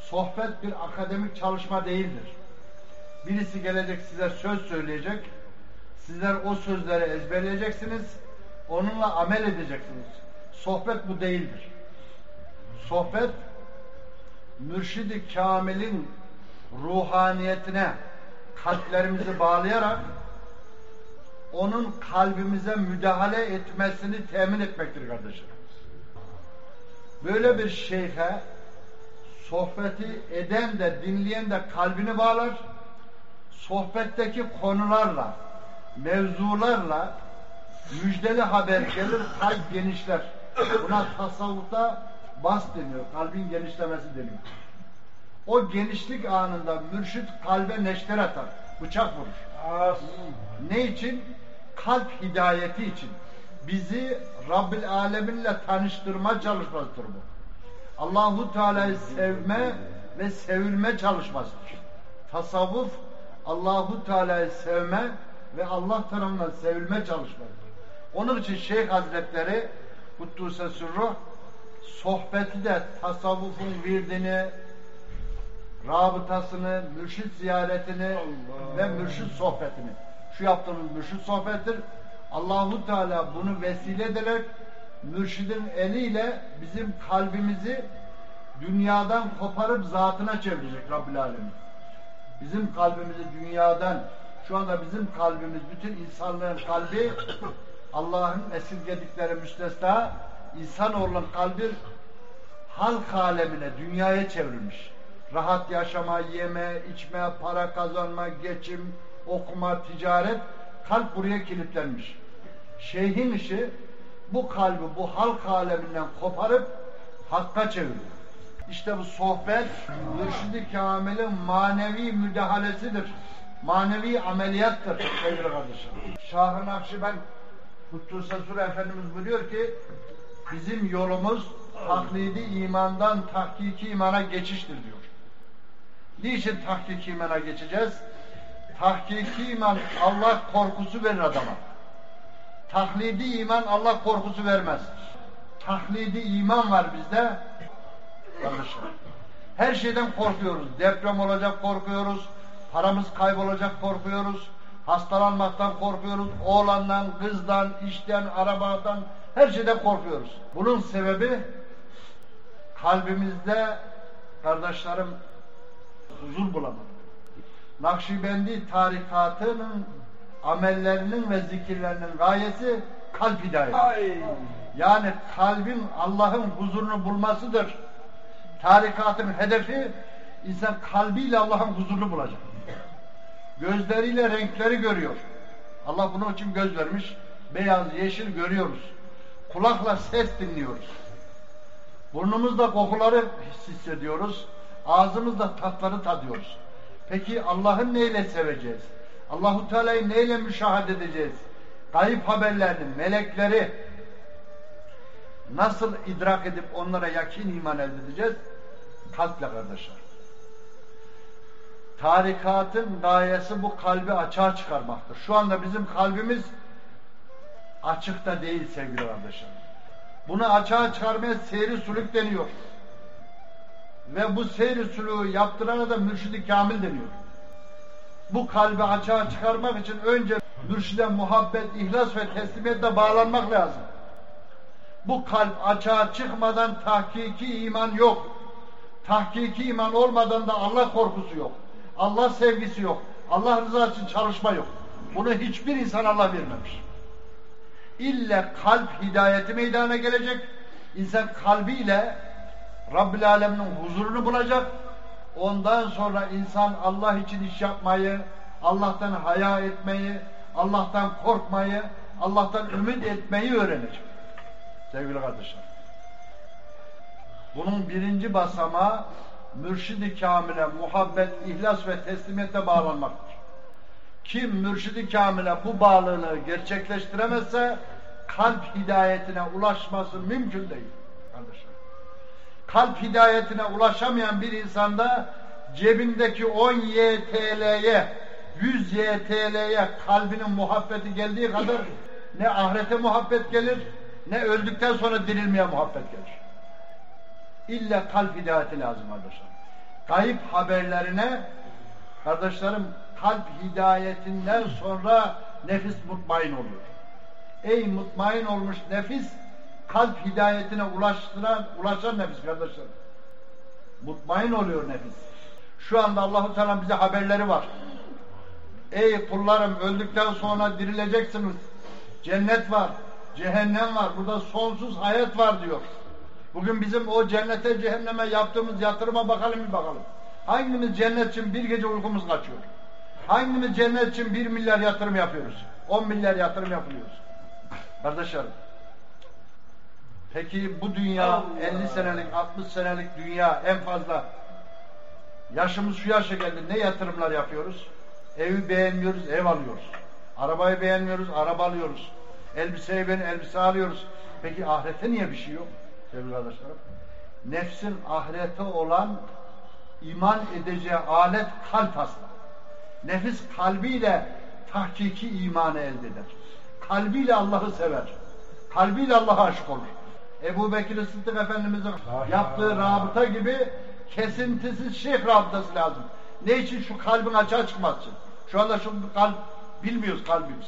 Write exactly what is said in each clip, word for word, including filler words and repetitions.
Sohbet bir akademik çalışma değildir. Birisi gelecek size söz söyleyecek, sizler o sözleri ezberleyeceksiniz, onunla amel edeceksiniz. Sohbet bu değildir. Sohbet, mürşid-i kamilin ruhaniyetine kalplerimizi bağlayarak onun kalbimize müdahale etmesini temin etmektir kardeşim. Böyle bir şeyhe sohbeti eden de dinleyen de kalbini bağlar, sohbetteki konularla, mevzularla müjdeli haber gelir, kalp genişler. Buna tasavvufta bas deniyor, kalbin genişlemesi deniyor. O genişlik anında mürşit kalbe neşter atar, bıçak vurur. Ne için? Kalp hidayeti için. Bizi Rabbil Alemin'le tanıştırma çalışmasıdır bu. Allahu Teala'yı sevme ve sevilme çalışmasıdır. Tasavvuf, Allahu Teala'yı sevme ve Allah tarafından sevilme çalışmasıdır. Onun için Şeyh Hazretleri Kuddüs'e sürruh sohbeti de tasavvufun virdini, rabıtasını, mürşid ziyaretini Allah. Ve mürşid sohbetini. Şu yaptığımız mürşid sohbettir. Allahu Teala bunu vesile ederek mürşidin eliyle bizim kalbimizi dünyadan koparıp zatına çevirecek Rabbil Alemin. Bizim kalbimizi dünyadan, şu anda bizim kalbimiz, bütün insanlığın kalbi Allah'ın esirgedikleri müstesna, insanoğlunun kalbi halk alemine, dünyaya çevrilmiş. Rahat yaşama, yeme, içme, para kazanma, geçim, okuma, ticaret, kalp buraya kilitlenmiş. Şeyhin işi bu kalbi bu halk aleminden koparıp hakka çeviriyor. İşte bu sohbet mürşid-i kamilin manevi müdahalesidir. Manevi ameliyattır sevgili kardeşim. Şah-ı Nakşibend Kuddüs'e sürruh Efendimiz buyuruyor ki bizim yolumuz taklidi imandan tahkiki imana geçiştir diyor. Niçin tahkiki imana geçeceğiz? Tahkiki iman Allah korkusu verir adama. Taklidi iman Allah korkusu vermez. Taklidi iman var bizde. Kardeşim. Her şeyden korkuyoruz. Deprem olacak korkuyoruz. Paramız kaybolacak korkuyoruz. Hastalanmaktan korkuyoruz. Oğlandan, kızdan, işten, arabadan her şeyden korkuyoruz. Bunun sebebi kalbimizde kardeşlerim huzur bulamadık. Nakşibendi tarikatının amellerinin ve zikirlerinin gayesi kalp hidayeti. Yani kalbin Allah'ın huzurunu bulmasıdır. Tarikatın hedefi insan kalbiyle Allah'ın huzurunu bulacak. Gözleriyle renkleri görüyor. Allah bunun için göz vermiş. Beyaz, yeşil görüyoruz. Kulakla ses dinliyoruz. Burnumuzla kokuları hissediyoruz. Ağzımızla tatları tadıyoruz. Peki Allah'ı neyle seveceğiz? Allahu Teala'yı neyle müşahede edeceğiz? Gayb haberlerini, melekleri nasıl idrak edip onlara yakin iman elde edeceğiz? Kalple kardeşler. Tarikatın gayesi bu kalbi açığa çıkarmaktır. Şu anda bizim kalbimiz açıkta değil sevgili kardeşler. Bunu açığa çıkarmaya seyri sülük deniyor. Ve bu seyri sülüğü yaptırana da mürşid-i kamil deniyor. Bu kalbi açığa çıkarmak için önce mürşide muhabbet, ihlas ve teslimiyetle bağlanmak lazım. Bu kalp açığa çıkmadan tahkiki iman yok. Tahkiki iman olmadan da Allah korkusu yok. Allah sevgisi yok. Allah rızası için çalışma yok. Bunu hiçbir insan Allah vermemiş. İlle kalp hidayeti meydana gelecek. İnsan kalbiyle Rabbil Alemin'in huzurunu bulacak. Ondan sonra insan Allah için iş yapmayı, Allah'tan haya etmeyi, Allah'tan korkmayı, Allah'tan ümit etmeyi öğrenecek. Sevgili kardeşler. Bunun birinci basamağı mürşid-i kamile muhabbet, ihlas ve teslimiyete bağlanmaktır. Kim mürşid-i kamile bu bağlılığı gerçekleştiremezse kalp hidayetine ulaşması mümkün değil. Kardeşler. Kalp hidayetine ulaşamayan bir insanda cebindeki on Y T L'ye, yüz Y T L'ye kalbinin muhabbeti geldiği kadar ne ahirete muhabbet gelir, ne öldükten sonra dirilmeye muhabbet gelir. İlla kalp hidayeti lazım arkadaşlar. Gayip haberlerine kardeşlerim, kalp hidayetinden sonra nefis mutmain oluyor. Ey mutmain olmuş nefis, kalp hidayetine ulaştıran, ulaşan nefis kardeşlerim. Mutmain oluyor nefis. Şu anda Allah-u Teala bize haberleri var. Ey kullarım, öldükten sonra dirileceksiniz. Cennet var, cehennem var, burada sonsuz hayat var diyor. Bugün bizim o cennete cehenneme yaptığımız yatırıma bakalım bir bakalım. Hangimiz cennet için bir gece uykumuz kaçıyor? Hangimiz cennet için bir milyar yatırım yapıyoruz? On milyar yatırım yapıyoruz. Kardeşlerim, peki bu dünya elli senelik, altmış senelik dünya en fazla, yaşımız şu yaşa geldi, ne yatırımlar yapıyoruz? Evi beğenmiyoruz, ev alıyoruz. Arabayı beğenmiyoruz, araba alıyoruz. Elbiseyi beğen, elbise alıyoruz. Peki ahirete niye bir şey yok? Sevgili kardeşlerim, nefsin ahirete olan iman edeceği alet kalp aslı. Nefis kalbiyle tahkiki imanı elde eder. Kalbiyle Allah'ı sever. Kalbiyle Allah'a aşık olur. Ebu Bekir Sıddık Efendimiz'in yaptığı rabıta gibi kesintisiz şeyh rabıtası lazım. Ne için? Şu kalbin açığa çıkması için. Şu anda şu kalp bilmiyoruz kalbimiz.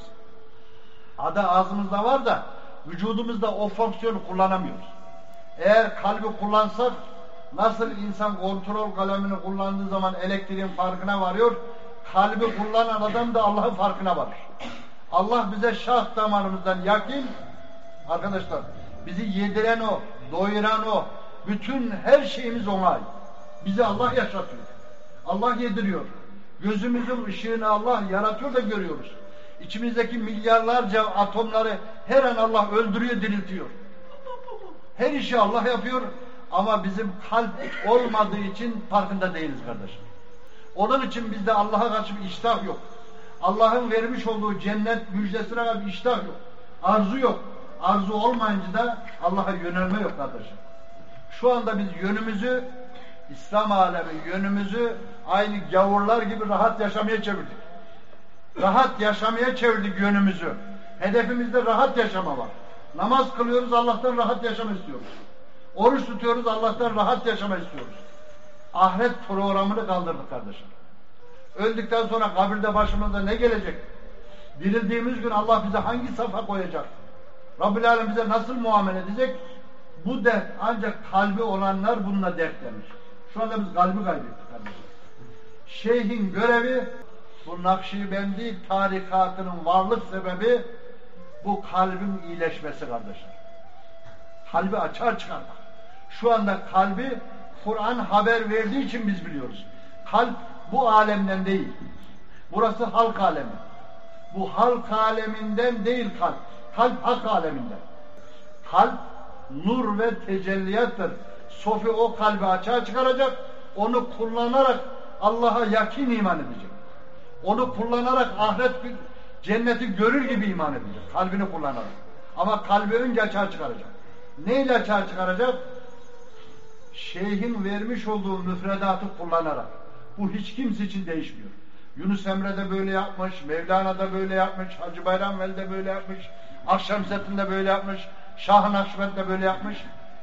Adı ağzımızda var da vücudumuzda o fonksiyonu kullanamıyoruz. Eğer kalbi kullansak, nasıl insan kontrol kalemini kullandığı zaman elektriğin farkına varıyor, kalbi kullanan adam da Allah'ın farkına varır. Allah bize şah damarımızdan yakin, arkadaşlar, bizi yediren o, doyuran o, bütün her şeyimiz ona ait. Bizi Allah yaşatıyor. Allah yediriyor. Gözümüzün ışığını Allah yaratıyor da görüyoruz. İçimizdeki milyarlarca atomları her an Allah öldürüyor, diriltiyor. Her işi Allah yapıyor ama bizim kalp olmadığı için farkında değiliz kardeşim. Onun için bizde Allah'a karşı bir iştah yok. Allah'ın vermiş olduğu cennet müjdesine karşı bir iştah yok. Arzu yok. Arzu olmayınca da Allah'a yönelme yok kardeşim. Şu anda biz yönümüzü, İslam alemi yönümüzü aynı gavurlar gibi rahat yaşamaya çevirdik. Rahat yaşamaya çevirdik yönümüzü. Hedefimizde rahat yaşama var. Namaz kılıyoruz, Allah'tan rahat yaşama istiyoruz. Oruç tutuyoruz, Allah'tan rahat yaşama istiyoruz. Ahiret programını kaldırdık kardeşim. Öldükten sonra kabirde başımıza ne gelecek? Dirildiğimiz gün Allah bize hangi safa koyacak? Rabbül Alem bize nasıl muamele edecek? Bu dert ancak kalbi olanlar bununla dertlenir. Şu anda biz kalbi kaybettik kardeşim. Şeyhin görevi, bu Nakşibendi tarikatının varlık sebebi bu kalbin iyileşmesi kardeşim. Kalbi açığa çıkarmak. Şu anda kalbi Kur'an haber verdiği için biz biliyoruz. Kalp bu alemden değil. Burası halk alemi. Bu halk aleminden değil kalp. Kalp hak aleminden. Kalp nur ve tecelliyattır. Sofi o kalbi açığa çıkaracak. Onu kullanarak Allah'a yakin iman edecek. Onu kullanarak ahiret cenneti görür gibi iman edecek. Kalbini kullanarak. Ama kalbi önce açığa çıkaracak. Neyle açığa çıkaracak? Şeyhin vermiş olduğu müfredatı kullanarak. Bu hiç kimse için değişmiyor. Yunus Emre de böyle yapmış, Mevlana da böyle yapmış, Hacı Bayram Veli de böyle yapmış, Akşemseddin de böyle yapmış, Şah-ı Nakşibend de böyle yapmış.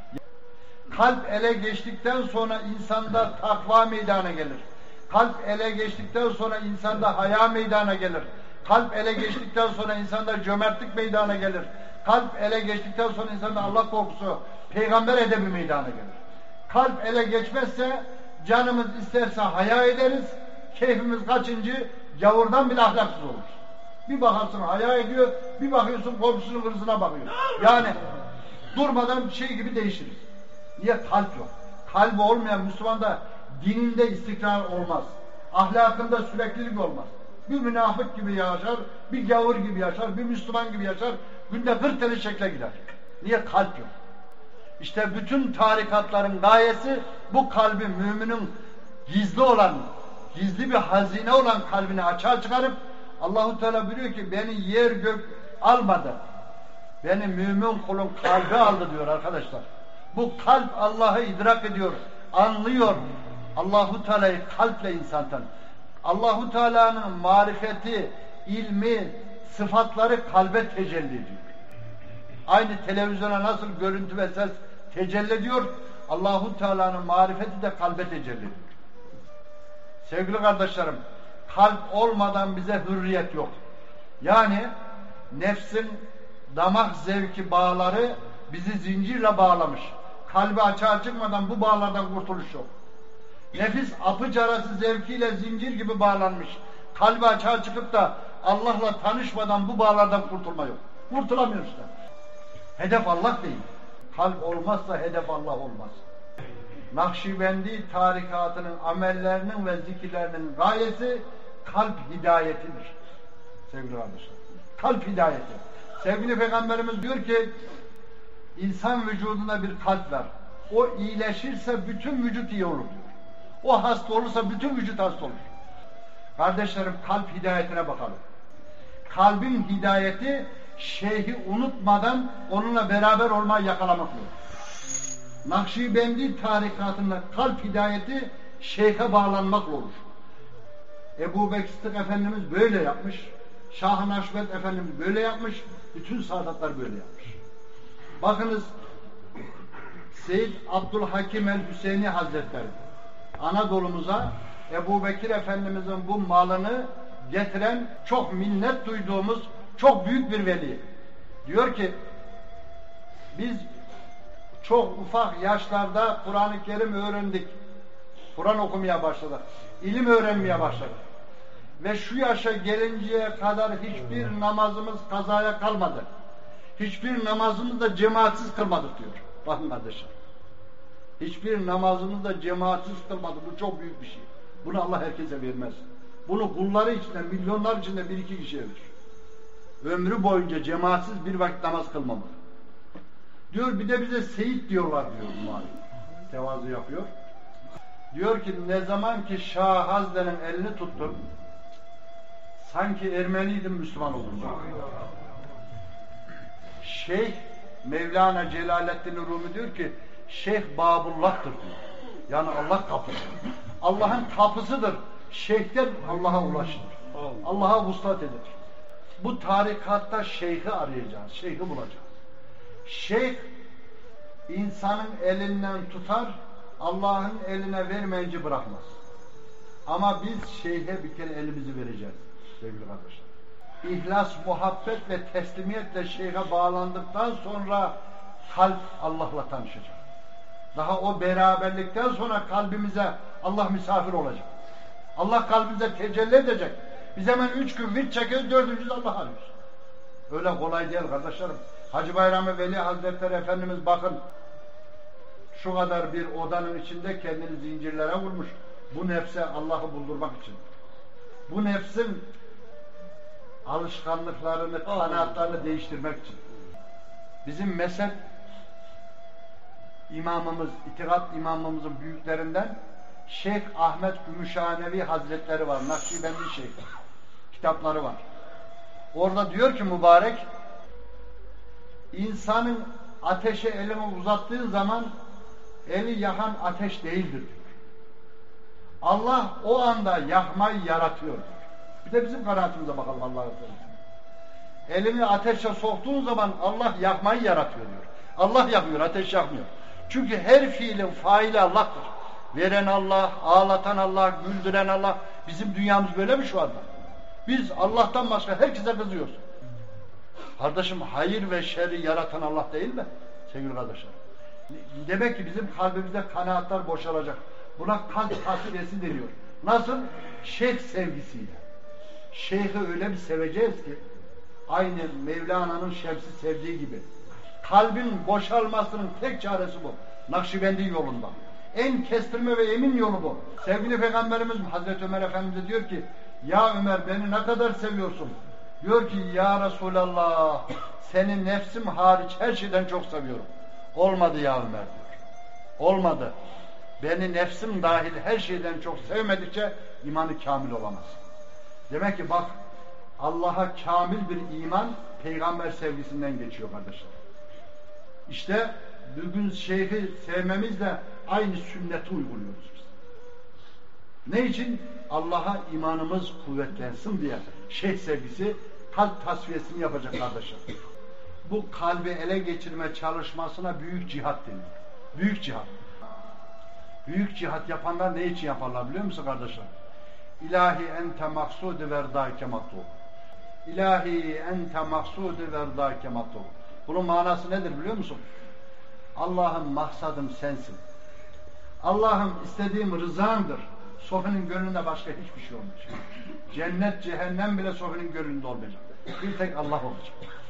Kalp ele geçtikten sonra insanda takva meydana gelir. Kalp ele geçtikten sonra insanda haya meydana gelir. Kalp ele geçtikten sonra insanda cömertlik meydana gelir. Kalp ele geçtikten sonra insanda Allah korkusu, peygamber edebi meydana gelir. Kalp ele geçmezse canımız isterse haya ederiz, keyfimiz kaçıncı gavurdan bile ahlaksız olur. Bir bakarsın haya ediyor, bir bakıyorsun komşusunun hırsına bakıyor. Yani durmadan şey gibi değişiriz. Niye? Kalp yok. Kalbi olmayan Müslümanda dininde istikrar olmaz. Ahlakında süreklilik olmaz. Bir münafık gibi yaşar, bir gavur gibi yaşar, bir Müslüman gibi yaşar, günde kırk tane şekle gider. Niye? Kalp yok. İşte bütün tarikatların gayesi bu kalbi müminin gizli olan, gizli bir hazine olan kalbini açığa çıkarıp Allah-u Teala biliyor ki beni yer gök almadı. Beni mümin kulun kalbi aldı diyor arkadaşlar. Bu kalp Allah'ı idrak ediyor, anlıyor. Allah-u Teala'yı kalple insan tanır. Allah-u Teala'nın marifeti, ilmi, sıfatları kalbe tecelli ediyor. Aynı televizyona nasıl görüntü ve ses tecelli ediyor, Allah-u Teala'nın marifeti de kalbe tecelli ediyor. Sevgili kardeşlerim, kalp olmadan bize hürriyet yok. Yani nefsin damak zevki bağları bizi zincirle bağlamış. Kalbi açığa çıkmadan bu bağlardan kurtuluş yok. Nefis apıç arası zevkiyle zincir gibi bağlanmış. Kalbi açığa çıkıp da Allah'la tanışmadan bu bağlardan kurtulma yok. Kurtulamıyor işte. Hedef Allah değil. Kalp olmazsa hedef Allah olmaz. Nakşibendi tarikatının amellerinin ve zikirlerinin gayesi kalp hidayetidir. Sevgili kardeşler. Kalp hidayeti. Sevgili Peygamberimiz diyor ki insan vücuduna bir kalp var. O iyileşirse bütün vücut iyi olur diyor. O hasta olursa bütün vücut hasta olur. Kardeşlerim, kalp hidayetine bakalım. Kalbin hidayeti şeyhi unutmadan onunla beraber olmayı yakalamak olur. Nakşibendi tarikatında kalp hidayeti şeyhe bağlanmakla olur. Ebu Bekir Sıddık Efendimiz böyle yapmış. Şah-ı Naşbet Efendimiz böyle yapmış. Bütün saadatlar böyle yapmış. Bakınız Seyyid Abdülhakim el-Hüseyni Hazretleri Anadolu'muza Ebu Bekir Efendimizin bu malını getiren çok minnet duyduğumuz çok büyük bir veli. Diyor ki biz çok ufak yaşlarda Kur'an-ı Kerim öğrendik. Kur'an okumaya başladık. İlim öğrenmeye başladık. Ve şu yaşa gelinceye kadar hiçbir namazımız kazaya kalmadı. Hiçbir namazımızı da cemaatsiz kılmadık diyor. Bakın kardeşim. Hiçbir namazımızı da cemaatsiz kılmadık. Bu çok büyük bir şey. Bunu Allah herkese vermez. Bunu kulları içinde, milyonlar içinde bir iki kişiye verir. Ömrü boyunca cemaatsiz bir vakit namaz kılmamak. Diyor bir de bize Seyit diyorlar diyor malum. Tevazu yapıyor. Diyor ki ne zaman ki Şah Hazretleri'nin elini tuttum sanki Ermeniydim, Müslüman oldum. Şeyh Mevlana Celaleddin Rumi diyor ki Şeyh Babullah'tır diyor. Yani Allah kapısı. Allah'ın kapısıdır. Şeyhten Allah'a ulaşılır. Allah'a vuslat edilir. Bu tarikatta şeyhi arayacağız. Şeyhi bulacağız. Şeyh insanın elinden tutar, Allah'ın eline vermeyince bırakmaz. Ama biz şeyhe bir kere elimizi vereceğiz sevgili kardeşler. İhlas, muhabbet ve teslimiyetle şeyhe bağlandıktan sonra kalp Allah'la tanışacak. Daha o beraberlikten sonra kalbimize Allah misafir olacak. Allah kalbimize tecelli edecek. Biz hemen üç gün virt çekiyoruz, dördüncü Allah arıyoruz. Öyle kolay değil kardeşlerim. Hacı Bayram-ı Veli Hazretleri Efendimiz bakın şu kadar bir odanın içinde kendini zincirlere vurmuş. Bu nefse Allah'ı buldurmak için. Bu nefsin alışkanlıklarını, kanaatlarını değiştirmek için. Bizim mezhep imamımız, itikat imamımızın büyüklerinden Şeyh Ahmet Gümüşhanevi Hazretleri var. Nakşibendi Şeyh. Kitapları var. Orada diyor ki mübarek insanın ateşe elini uzattığı zaman eli yakan ateş değildir diyor. Allah o anda yakmayı yaratıyor diyor. Bir de bizim kanaatimize bakalım Allah'a emanet. Elini ateşe soktuğun zaman Allah yakmayı yaratıyor diyor. Allah yakmıyor, ateş yakmıyor. Çünkü her fiilin faili Allah'tır. Veren Allah, ağlatan Allah, güldüren Allah. Bizim dünyamız böyle mi şu anda? Biz Allah'tan başka herkese kızıyoruz. Kardeşim hayır ve şerri yaratan Allah değil mi? Sevgili kardeşler. Demek ki bizim kalbimizde kanaatler boşalacak. Buna kalp tasfiyesi deniyor. Nasıl? Şeyh sevgisiyle. Şeyhi öyle bir seveceğiz ki aynı Mevlana'nın Şems'i sevdiği gibi. Kalbin boşalmasının tek çaresi bu. Nakşibendi yolunda. En kestirme ve emin yolu bu. Sevgili Peygamberimiz Hazreti Ömer Efendimiz diyor ki ya Ömer beni ne kadar seviyorsun? Diyor ki ya Resulallah seni nefsim hariç her şeyden çok seviyorum. Olmadı ya Ömer diyor. Olmadı. Beni nefsim dahil her şeyden çok sevmedikçe imanı kamil olamaz. Demek ki bak Allah'a kamil bir iman peygamber sevgisinden geçiyor kardeşler. İşte bugün şeyhi sevmemizle aynı sünneti uyguluyoruz biz. Ne için? Allah'a imanımız kuvvetlensin diye şeyh sevgisi kalp tasfiyesini yapacak kardeşler. Bu kalbi ele geçirme çalışmasına büyük cihat deniyor. Büyük cihat. Büyük cihat yapanlar ne için yaparlar biliyor musun kardeşler? İlahi ente maksudu verdâke matlub. İlahi ente maksudu verdâke matlub. Bunun manası nedir biliyor musun? Allah'ım maksadım sensin. Allah'ım istediğim rızandır. Sofi'nin gönlünde başka hiçbir şey olmayacak. Cennet, cehennem bile Sofi'nin gönlünde olmayacak. Bir tek Allah olacak.